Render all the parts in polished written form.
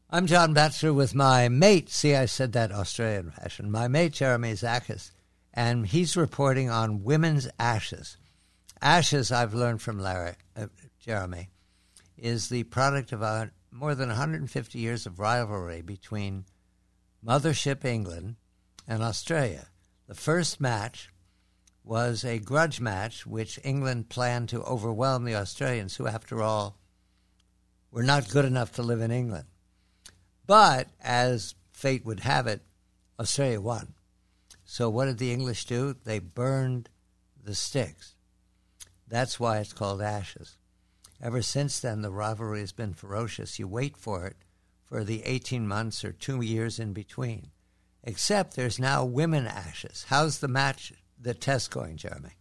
I'm John Batchelor with my mate. See, I said that Australian fashion. My mate, Jeremy Zakis, and he's reporting on women's Ashes. Ashes, I've learned from Jeremy, is the product of more than 150 years of rivalry between Mothership England and Australia. The first match was a grudge match which England planned to overwhelm the Australians, who, after all, were not good enough to live in England. But, as fate would have it, Australia won. So what did the English do? They burned the sticks. That's why it's called Ashes. Ever since then, the rivalry has been ferocious. You wait for it for the 18 months or 2 years in between. Except there's now women Ashes. How's the test going, Jeremy?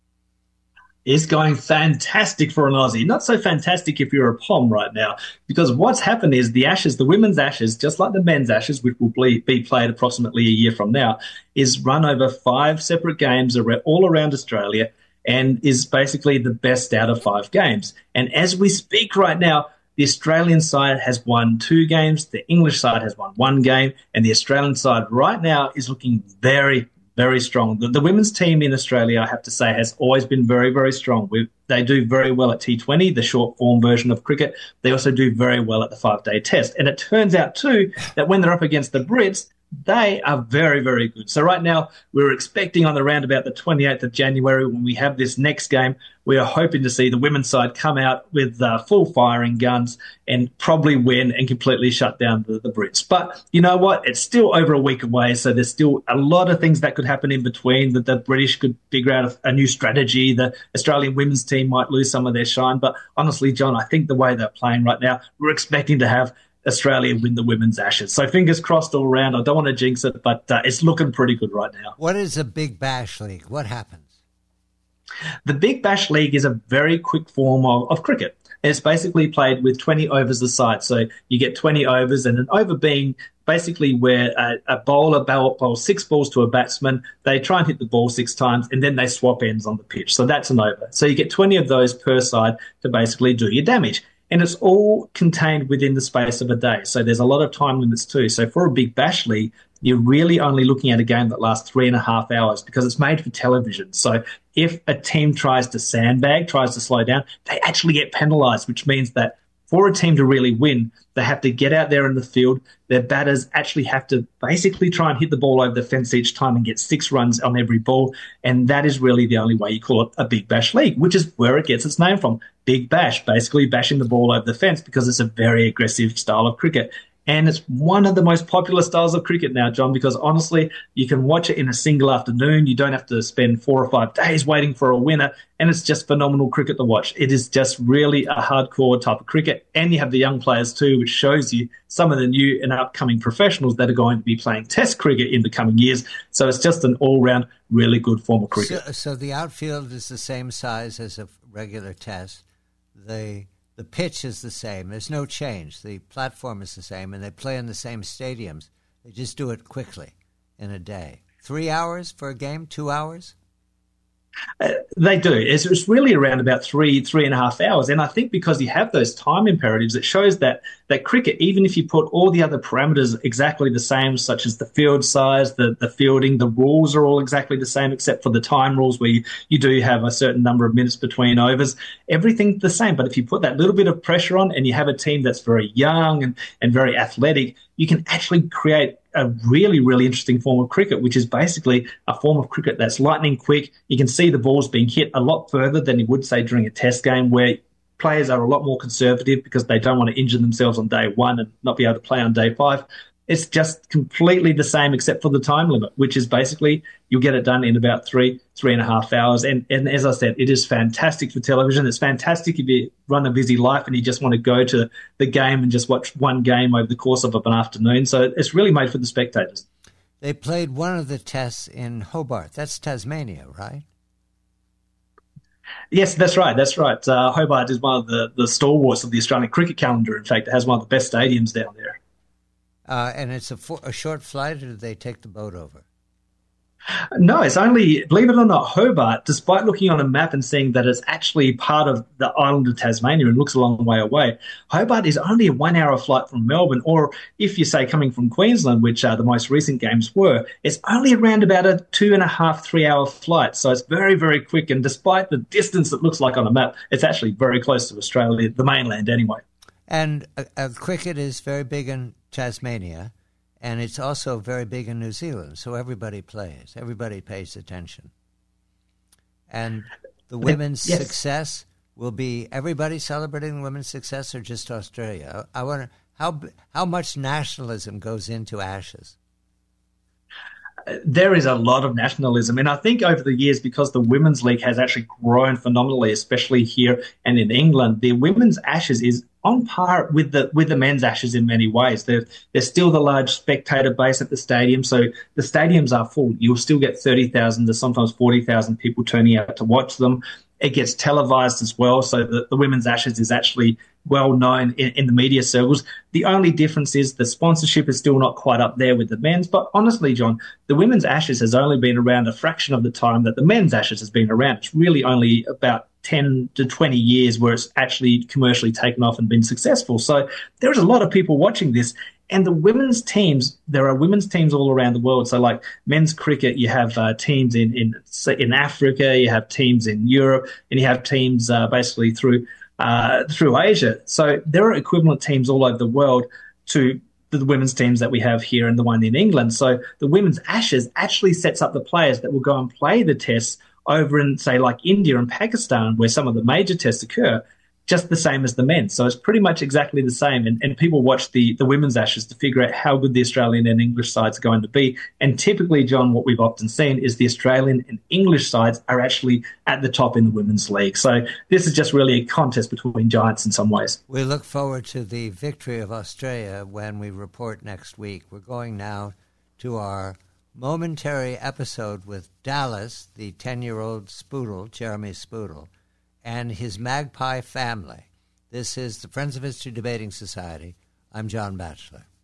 Is going fantastic for an Aussie. Not so fantastic if you're a Pom right now, because what's happened is the Ashes, the women's Ashes, just like the men's Ashes, which will be played approximately a year from now, is run over 5 separate games all around Australia and is basically the best out of 5 games. And as we speak right now, the Australian side has won 2 games, the English side has won 1 game, and the Australian side right now is looking very, very strong. The women's team in Australia, I have to say, has always been very, very strong. They do very well at T20, the short form version of cricket. They also do very well at the 5-day test. And it turns out, too, that when they're up against the Brits, they are very, very good. So right now, we're expecting on around about the 28th of January, when we have this next game, we are hoping to see the women's side come out with full firing guns and probably win and completely shut down the Brits. But you know what? It's still over a week away, so there's still a lot of things that could happen in between. That the British could figure out a new strategy. The Australian women's team might lose some of their shine. But honestly, John, I think the way they're playing right now, we're expecting to have Australia win the women's Ashes. So fingers crossed all around. I don't want to jinx it, but it's looking pretty good right now. What is a Big Bash League? What happens? The Big Bash League is a very quick form of cricket. It's basically played with 20 overs a side. So you get 20 overs, and an over being basically where a bowler bowls 6 balls to a batsman. They try and hit the ball 6 times, and then they swap ends on the pitch. So that's an over. So you get 20 of those per side to basically do your damage. And it's all contained within the space of a day. So there's a lot of time limits too. So for a Big Bash League, you're really only looking at a game that lasts 3.5 hours because it's made for television. So if a team tries to sandbag, tries to slow down, they actually get penalised, which means that for a team to really win, they have to get out there in the field. Their batters actually have to basically try and hit the ball over the fence each time and get 6 runs on every ball. And that is really the only way you call it a Big Bash League, which is where it gets its name from. Big Bash, basically bashing the ball over the fence because it's a very aggressive style of cricket. And it's one of the most popular styles of cricket now, John, because honestly, you can watch it in a single afternoon. You don't have to spend 4 or 5 days waiting for a winner. And it's just phenomenal cricket to watch. It is just really a hardcore type of cricket. And you have the young players too, which shows you some of the new and upcoming professionals that are going to be playing Test cricket in the coming years. So it's just an all-round really good form of cricket. So the outfield is the same size as a regular Test. The pitch is the same. There's no change. The platform is the same, and they play in the same stadiums. They just do it quickly in a day. 3 hours for a game? 2 hours? They do. It's really around about 3.5 hours. And I think because you have those time imperatives, it shows that cricket, even if you put all the other parameters exactly the same, such as the field size, the fielding, the rules are all exactly the same, except for the time rules where you do have a certain number of minutes between overs. Everything's the same. But if you put that little bit of pressure on and you have a team that's very young and very athletic, you can actually create a really, really interesting form of cricket, which is basically a form of cricket that's lightning quick. You can see the balls being hit a lot further than you would, say, during a Test game, where players are a lot more conservative because they don't want to injure themselves on day 1 and not be able to play on day 5. It's just completely the same except for the time limit, which is basically you'll get it done in about 3.5 hours. And as I said, it is fantastic for television. It's fantastic if you run a busy life and you just want to go to the game and just watch one game over the course of an afternoon. So it's really made for the spectators. They played one of the Tests in Hobart. That's Tasmania, right? Yes, that's right. Hobart is one of the stalwarts of the Australian cricket calendar. In fact, it has one of the best stadiums down there. And it's a short flight, or do they take the boat over? No, it's only, believe it or not, Hobart, despite looking on a map and seeing that it's actually part of the island of Tasmania and looks a long way away, Hobart is only a 1 hour flight from Melbourne. Or if you say coming from Queensland, which the most recent games were, it's only around about a 2.5, 3 hour flight. So it's very, very quick. And despite the distance it looks like on a map, it's actually very close to Australia, the mainland anyway. And cricket is very big in Tasmania, and it's also very big in New Zealand. So everybody plays. Everybody pays attention. And the women's Yes. success will be everybody celebrating women's success, or just Australia? I wonder how much nationalism goes into Ashes. There is a lot of nationalism. And I think over the years, because the Women's League has actually grown phenomenally, especially here and in England, the Women's Ashes is on par with the men's Ashes in many ways. There's still the large spectator base at the stadium, so the stadiums are full. You'll still get 30,000 to sometimes 40,000 people turning out to watch them. It gets televised as well, so the Women's Ashes is actually well known in the media circles. The only difference is the sponsorship is still not quite up there with the men's. But honestly, John, the Women's Ashes has only been around a fraction of the time that the men's Ashes has been around. It's really only about 10 to 20 years where it's actually commercially taken off and been successful. So there's a lot of people watching this. And the women's teams, there are women's teams all around the world. So like men's cricket, you have teams in Africa, you have teams in Europe, and you have teams basically through Asia. So there are equivalent teams all over the world to the women's teams that we have here and the one in England. So the Women's Ashes actually sets up the players that will go and play the tests over in, say, like India and Pakistan, where some of the major tests occur, just the same as the men. So it's pretty much exactly the same. And people watch the Women's Ashes to figure out how good the Australian and English sides are going to be. And typically, John, what we've often seen is the Australian and English sides are actually at the top in the Women's League. So this is just really a contest between giants in some ways. We look forward to the victory of Australia when we report next week. We're going now to our momentary episode with Dallas, the 10-year-old Spoodle, Jeremy Spoodle, and his magpie family. This is the Friends of History Debating Society. I'm John Batchelor.